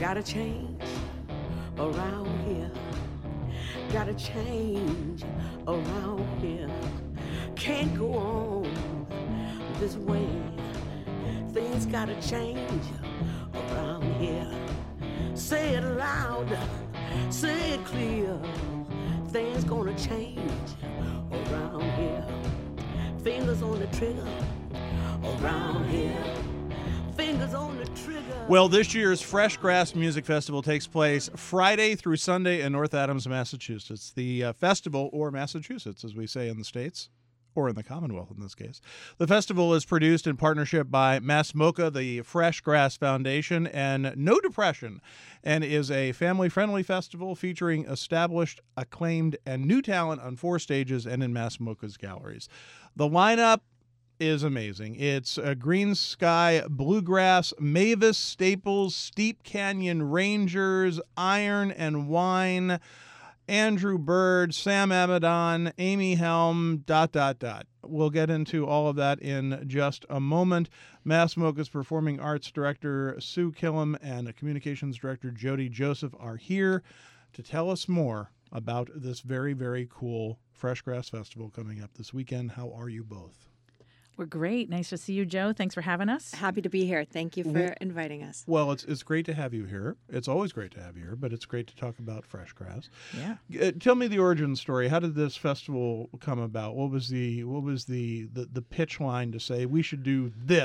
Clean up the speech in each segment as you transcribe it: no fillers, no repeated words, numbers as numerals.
Gotta change around here. Gotta change around here. Can't go on this way. Things gotta change around here. Say it loud, say it clear. Things gonna change around here. Fingers on the trigger around here. Fingers on the trigger. Well, this year's Fresh Grass Music Festival takes place Friday through Sunday in North Adams, Massachusetts. The festival, or Massachusetts, as we say in the States, or in the Commonwealth in this case. The festival is produced in partnership by MassMocha, the Fresh Grass Foundation, and No Depression, and is a family-friendly festival featuring established, acclaimed, and new talent on 4 stages and in MassMocha's galleries. The lineup is amazing. It's Green Sky Bluegrass, Mavis Staples, Steep Canyon Rangers, Iron and Wine, Andrew Bird, Sam Abaddon, Amy Helm, ... We'll get into all of that in just a moment. MassMocha's Performing Arts Director Sue Killam and Communications Director Jody Joseph are here to tell us more about this very, very cool Fresh Grass Festival coming up this weekend. How are you both? We're great. Nice to see you, Joe. Thanks for having us. Happy to be here. Thank you for inviting us. Well, it's great to have you here. It's always great to have you here, but it's great to talk about Fresh Grass. Yeah. Tell me the origin story. How did this festival come about? What was the pitch line to say we should do this ...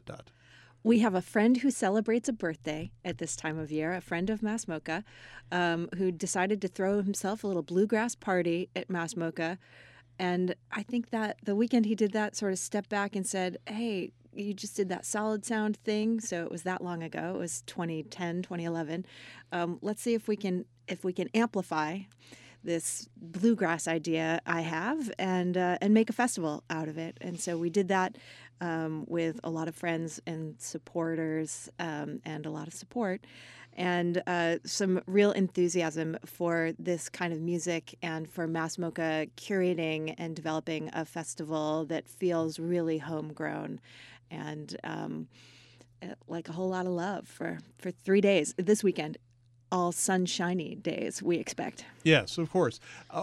We have a friend who celebrates a birthday at this time of year, a friend of MassMocha, who decided to throw himself a little bluegrass party at MassMocha. And I think that the weekend he did that, sort of stepped back and said, hey, you just did that solid sound thing. So it was that long ago. It was 2010, 2011. Let's see if we can amplify this bluegrass idea I have and make a festival out of it. And so we did that with a lot of friends and supporters and a lot of support. And some real enthusiasm for this kind of music and for MassMocha curating and developing a festival that feels really homegrown and like a whole lot of love for 3 days this weekend. All sunshiny days, we expect. Yes, of course.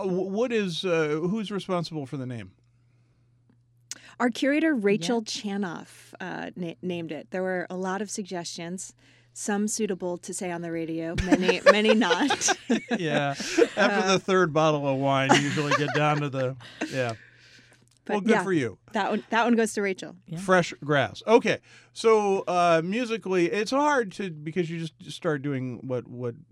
Who's responsible for the name? Our curator, Rachel Chanoff, named it. There were a lot of suggestions. Some suitable to say on the radio, many not. Yeah. After the third bottle of wine, you usually get down to the, yeah. Well, good for you. That one goes to Rachel. Yeah. Fresh Grass. Okay. So musically, it's hard because you just start doing what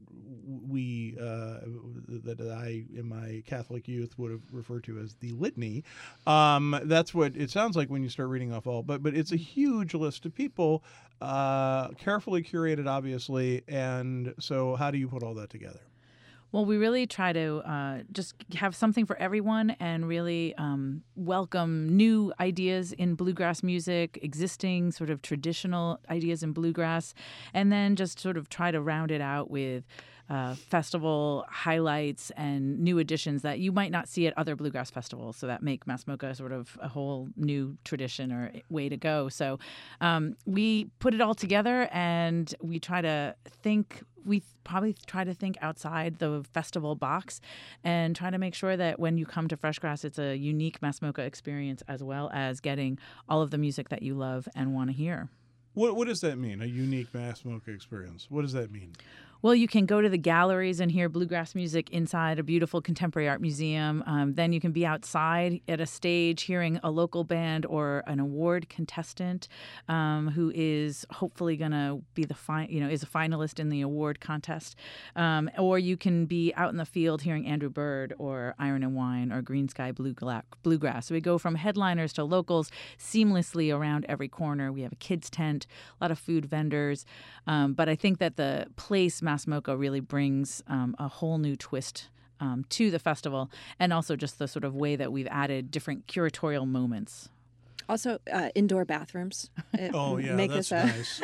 we that I in my Catholic youth would have referred to as the litany. That's what it sounds like when you start reading off all. But it's a huge list of people, carefully curated, obviously. And so, how do you put all that together? Well, we really try to just have something for everyone and really welcome new ideas in bluegrass music, existing sort of traditional ideas in bluegrass, and then just sort of try to round it out with festival highlights and new additions that you might not see at other bluegrass festivals, so that make MassMocha sort of a whole new tradition or way to go. So we put it all together, and we probably try to think outside the festival box and try to make sure that when you come to Fresh Grass, it's a unique MassMocha experience as well as getting all of the music that you love and want to hear. What does that mean, a unique MassMocha experience? What does that mean? Well, you can go to the galleries and hear bluegrass music inside a beautiful contemporary art museum. Then you can be outside at a stage hearing a local band or an award contestant who is hopefully going to be is a finalist in the award contest. Or you can be out in the field hearing Andrew Bird or Iron and Wine or Green Sky Bluegrass. So we go from headliners to locals seamlessly around every corner. We have a kids tent, a lot of food vendors. But I think that the place MassMocha really brings a whole new twist to the festival, and also just the sort of way that we've added different curatorial moments. Also, indoor bathrooms. Oh, yeah, that's nice.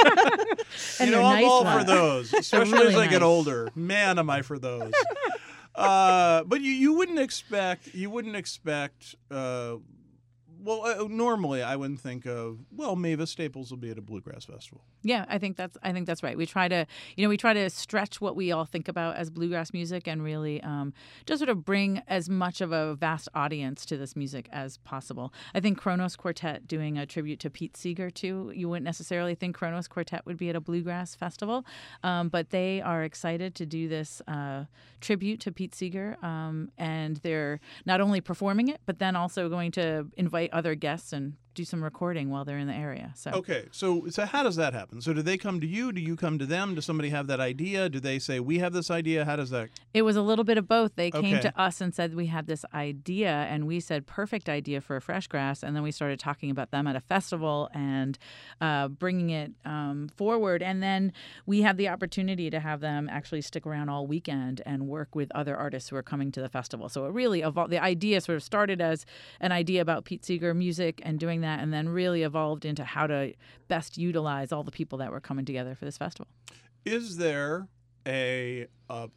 And I'm all ones. for those, especially really as I get nice. older. Man, am I for those. But you wouldn't expect Well, normally I wouldn't think of, well, Mavis Staples will be at a bluegrass festival. Yeah, I think that's right. We try to stretch what we all think about as bluegrass music and really just sort of bring as much of a vast audience to this music as possible. I think Kronos Quartet doing a tribute to Pete Seeger too. You wouldn't necessarily think Kronos Quartet would be at a bluegrass festival, but they are excited to do this tribute to Pete Seeger, and they're not only performing it, but then also going to invite other guests and do some recording while they're in the area. So Okay, so how does that happen? So do they come to you? Do you come to them? Does somebody have that idea? Do they say, we have this idea? How does that? it was a little bit of both. They came Okay. to us and said, we had this idea, and we said, perfect idea for a fresh grass. And then we started talking about them at a festival and bringing it forward. And then we had the opportunity to have them actually stick around all weekend and work with other artists who are coming to the festival. So it really evolved. The idea sort of started as an idea about Pete Seeger music and doing that, and then really evolved into how to best utilize all the people that were coming together for this festival. Is there well,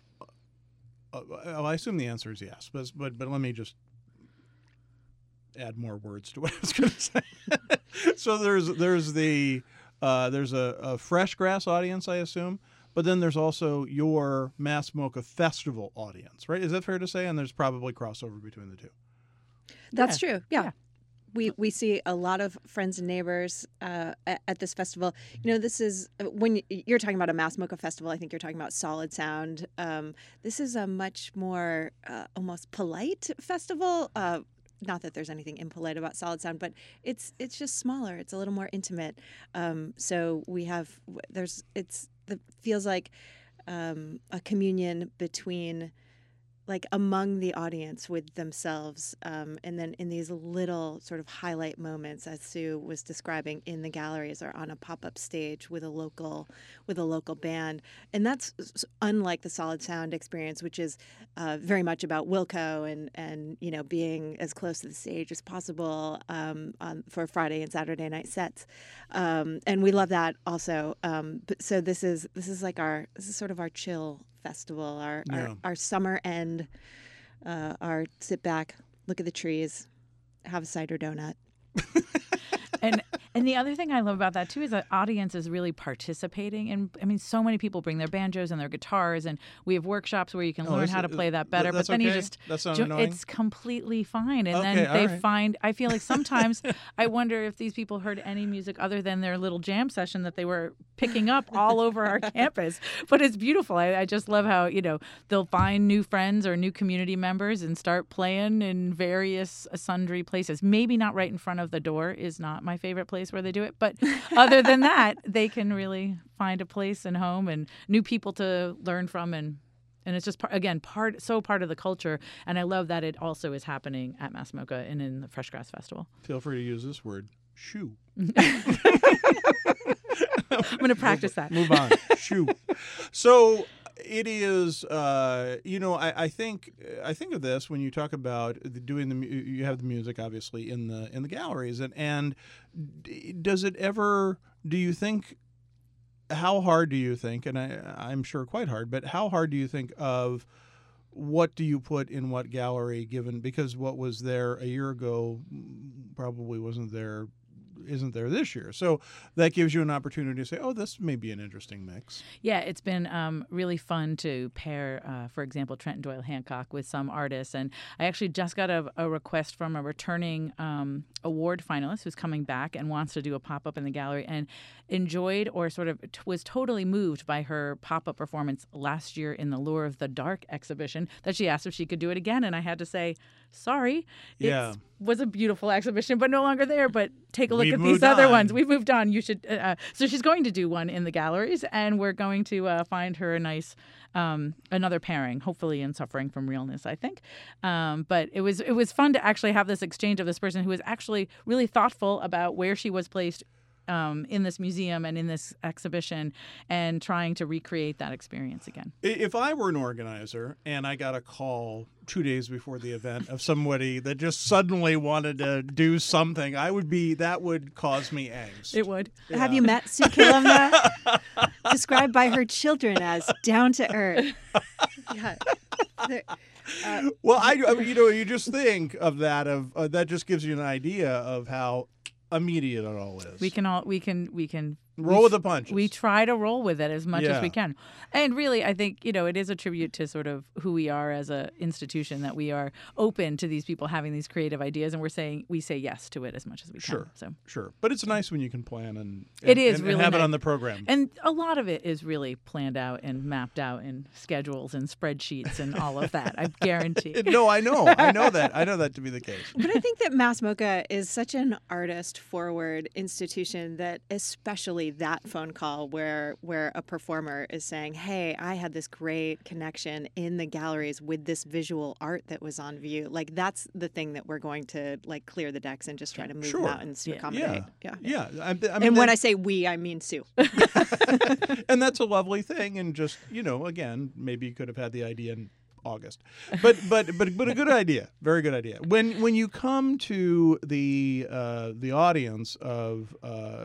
I assume the answer is yes, but let me just add more words to what I was going to say. So there's a fresh grass audience, I assume, but then there's also your Mass Mocha Festival audience, right? Is that fair to say? And there's probably crossover between the two. That's true. Yeah. Yeah. We see a lot of friends and neighbors at this festival. This is when you're talking about a Mass Mocha festival. I think you're talking about Solid Sound. This is a much more almost polite festival. Not that there's anything impolite about Solid Sound, but it's just smaller. It's a little more intimate. So we have it feels like a communion between, like, among the audience with themselves, and then in these little sort of highlight moments, as Sue was describing, in the galleries or on a pop-up stage with a local band. And that's unlike the Solid Sound experience, which is very much about Wilco and being as close to the stage as possible for Friday and Saturday night sets, and we love that also. So this is sort of our chill festival, our summer end, our sit back, look at the trees, have a cider donut. And the other thing I love about that too is the audience is really participating. And I mean, so many people bring their banjos and their guitars, and we have workshops where you can learn how to play that better. That's but then okay? you just That's not annoying? it's completely fine. And Okay, then all they right. find, I feel like sometimes I wonder if these people heard any music other than their little jam session that they were picking up all over our campus. But it's beautiful. I just love how they'll find new friends or new community members and start playing in various sundry places. Maybe not right in front of the door is not my favorite place where they do it, but other than that, they can really find a place and home and new people to learn from, and it's just part of the culture. And I love that it also is happening at Mass Mocha and in the Fresh Grass Festival. Feel free to use this word, shoo. I'm going to practice that. Move on. Shoo. So it is, I think of this when you talk about you have the music obviously in the galleries, and does it ever? Do you think? How hard do you think? And I'm sure quite hard, but how hard do you think of? What do you put in what gallery? Given because what was there a year ago probably isn't there this year. So that gives you an opportunity to say, oh, this may be an interesting mix. Yeah, it's been really fun to pair, for example, Trenton Doyle Hancock with some artists. And I actually just got a request from a returning award finalist who's coming back and wants to do a pop-up in the gallery, and enjoyed or sort of was totally moved by her pop-up performance last year in the Lure of the Dark exhibition, that she asked if she could do it again. And I had to say, sorry. Yeah. It was a beautiful exhibition, but no longer there. But take a look We've at these moved other on. ones. We've moved on. You should. So she's going to do one in the galleries, and we're going to find her a nice another pairing, hopefully in Suffering from Realness, I think. But it was fun to actually have this exchange of this person who was actually really thoughtful about where she was placed in this museum and in this exhibition, and trying to recreate that experience again. If I were an organizer and I got a call 2 days before the event of somebody that just suddenly wanted to do something, that would cause me angst. It would. Yeah. Have you met Sue Kilovna? Described by her children as down to earth. Yeah. Well, I mean, you just think of that. That just gives you an idea of how immediate it all is. We can roll with the punches. We try to roll with it as much Yeah. as we can. And really, I think, it is a tribute to sort of who we are as an institution, that we are open to these people having these creative ideas, and we say yes to it as much as we can. Sure. But it's nice when you can plan and It is and really have it nice. on the program. And a lot of it is really planned out and mapped out in schedules and spreadsheets and all of that, I guarantee. No, I know that. I know that to be the case. But I think that Mass MoCA is such an artist-forward institution that especially that phone call where a performer is saying, hey, I had this great connection in the galleries with this visual art that was on view. Like, that's the thing that we're going to clear the decks and just try to move Sure. mountains to accommodate. Yeah. I mean, And when I say we, I mean Sue. and that's a lovely thing. And just, again, maybe you could have had the idea in August, but a good idea, very good idea. When you come to the audience of,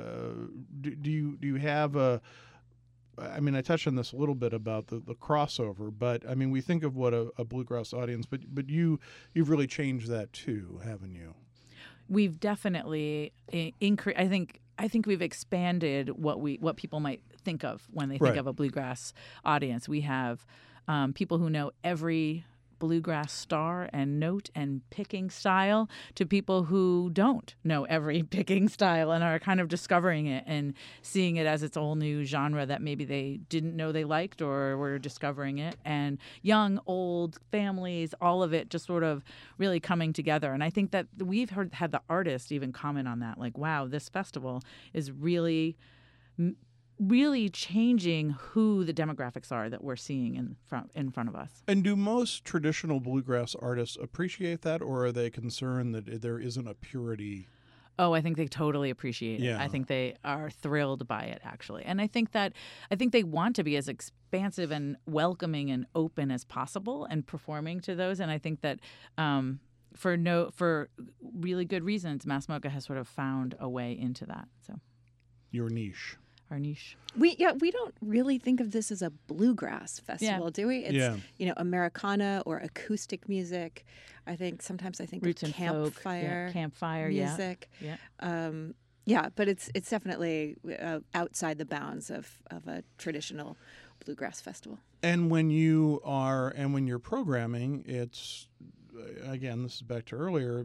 do you have a? I mean, I touched on this a little bit about the crossover, but I mean, we think of what a bluegrass audience, but you've really changed that too, haven't you? We've definitely increased. I think we've expanded what people might think of when they think Right. of a bluegrass audience. We have people who know every bluegrass star and note and picking style, to people who don't know every picking style and are kind of discovering it and seeing it as its own new genre that maybe they didn't know they liked or were discovering it. And young, old, families, all of it just sort of really coming together. And I think that we've had the artists even comment on that, like, wow, this festival is really changing who the demographics are that we're seeing in front of us. And do most traditional bluegrass artists appreciate that, or are they concerned that there isn't a purity? Oh, I think they totally appreciate it. Yeah. I think they are thrilled by it, actually. And I think they want to be as expansive and welcoming and open as possible and performing to those. And I think that for really good reasons, Mass MoCA has sort of found a way into that. So Your niche. our niche. We don't really think of this as a bluegrass festival, do we? It's Americana or acoustic music. Sometimes I think Roots of and folk, campfire, campfire music. Yeah. But it's definitely outside the bounds of a traditional bluegrass festival. And when you're programming, it's, again, this is back to earlier,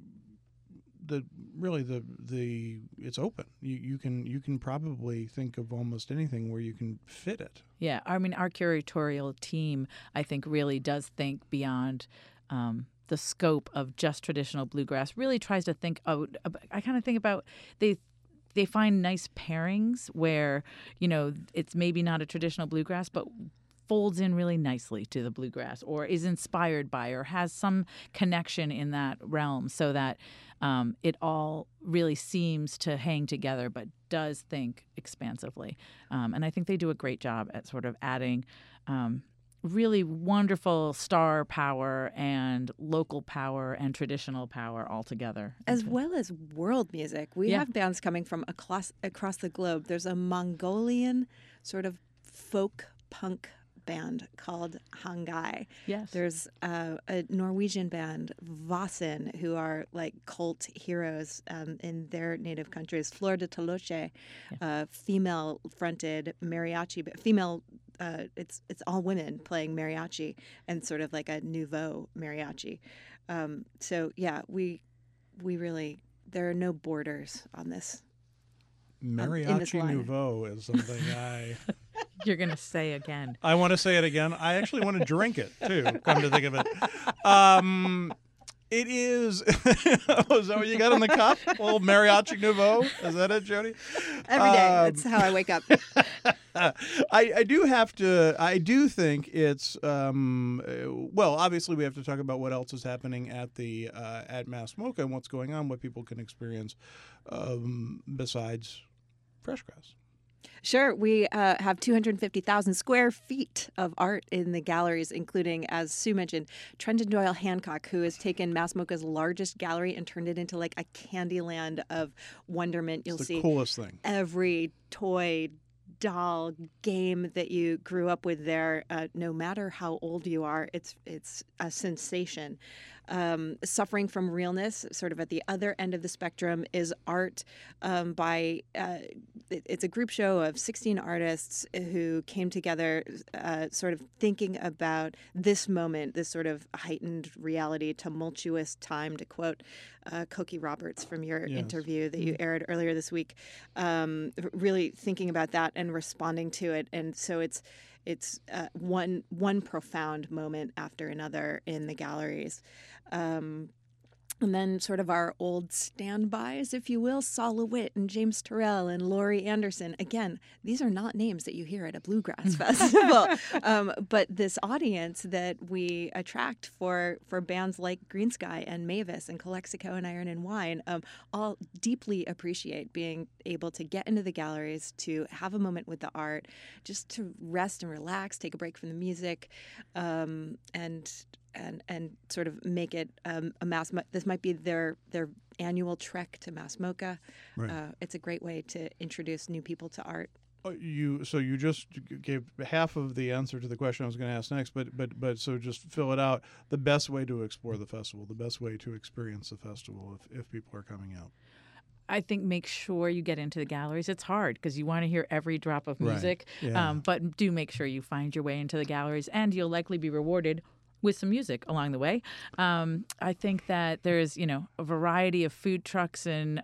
it's open. You can probably think of almost anything where you can fit it. Yeah, I mean, our curatorial team, I think, really does think beyond the scope of just traditional bluegrass. Really tries to think out. I kind of think about they find nice pairings where it's maybe not a traditional bluegrass, but folds in really nicely to the bluegrass, or is inspired by, or has some connection in that realm, so that it all really seems to hang together, but does think expansively. And I think they do a great job at sort of adding really wonderful star power and local power and traditional power all together. As well as world music. We Yeah. have bands coming from across the globe. There's a Mongolian sort of folk punk band called Hangai. Yes. There's a Norwegian band, Vasen, who are like cult heroes in their native countries. Flor de Toloche, female-fronted mariachi, but female. It's all women playing mariachi and sort of like a nouveau mariachi. So yeah, we really, there are no borders on this. in this Mariachi line. Nouveau is something You're going to say again. I want to say it again. I actually want to drink it too, come to think of it. It is. Oh, is that what you got in the cup? A little Mariachi Nouveau? Is that it, Jody? Every day. That's how I wake up. I do think it's well, obviously we have to talk about what else is happening at Mass MoCA and what's going on, what people can experience besides Fresh Grass? Sure. We have 250,000 square feet of art in the galleries, including, as Sue mentioned, Trenton Doyle Hancock, who has taken Mass MoCA's largest gallery and turned it into like a candy land of wonderment. You'll It's the see coolest thing. every toy, doll, game that you grew up with there, no matter how old you are. It's a sensation. Suffering from Realness, sort of at the other end of the spectrum, is art by it's a group show of 16 artists who came together sort of thinking about this moment, this sort of heightened reality, tumultuous time, to quote Cokie Roberts from your interview that you aired earlier this week. Really thinking about that and responding to it. And so it's one profound moment after another in the galleries. And then sort of our old standbys, if you will, Saul LeWitt and James Terrell and Laurie Anderson. Again, these are not names that you hear at a bluegrass festival. But this audience that we attract for bands like Green Sky and Mavis and Calexico and Iron and Wine all deeply appreciate being able to get into the galleries, to have a moment with the art, just to rest and relax, take a break from the music, and sort of make it a Mass. This might be their annual trek to Mass MoCA. Right. It's a great way to introduce new people to art. You just gave half of the answer to the question I was going to ask next, but so just fill it out. The best way to explore the festival, the best way to experience the festival, if people are coming out. I think make sure you get into the galleries. It's hard because you want to hear every drop of music, Right. Yeah. But do make sure you find your way into the galleries, and you'll likely be rewarded with some music along the way. I think that there's, a variety of food trucks and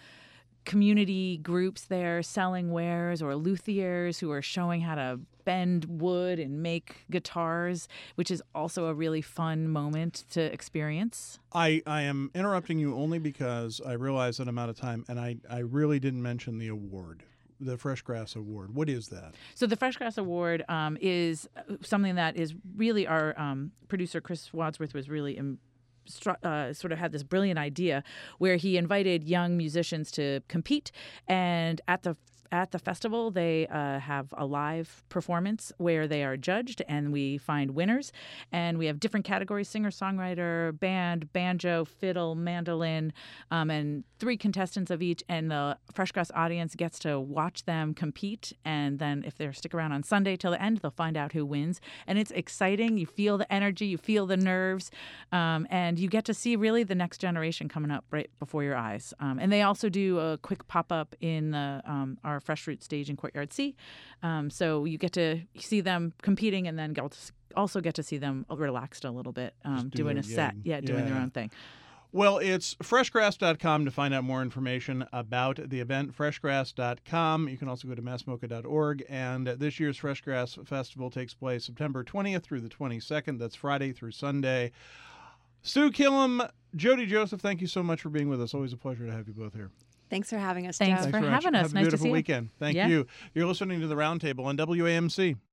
community groups there selling wares, or luthiers who are showing how to bend wood and make guitars, which is also a really fun moment to experience. I am interrupting you only because I realize that I'm out of time, and I really didn't mention the award. The Fresh Grass Award. What is that? So the Fresh Grass Award is something that is really our producer, Chris Wadsworth, was really sort of had this brilliant idea where he invited young musicians to compete, and at the festival, they have a live performance where they are judged, and we find winners. And we have different categories: singer-songwriter, band, banjo, fiddle, mandolin, and 3 contestants of each. And the Fresh Grass audience gets to watch them compete. And then if they stick around on Sunday till the end, they'll find out who wins. And it's exciting. You feel the energy. You feel the nerves. And you get to see really the next generation coming up right before your eyes. And they also do a quick pop-up in our Fresh Fruit stage in Courtyard C. So you get to see them competing, and then also get to see them relaxed a little bit, doing a set. Yeah, doing their own thing. Well, it's freshgrass.com to find out more information about the event, freshgrass.com. You can also go to massmoca.org. And this year's Fresh Grass Festival takes place September 20th through the 22nd. That's Friday through Sunday. Sue Killam, Jody Joseph, thank you so much for being with us. Always a pleasure to have you both here. Thanks for having us, Thanks Joe. for having us. Have a Nice to beautiful see you. weekend. Thank you. You're listening to The Roundtable on WAMC.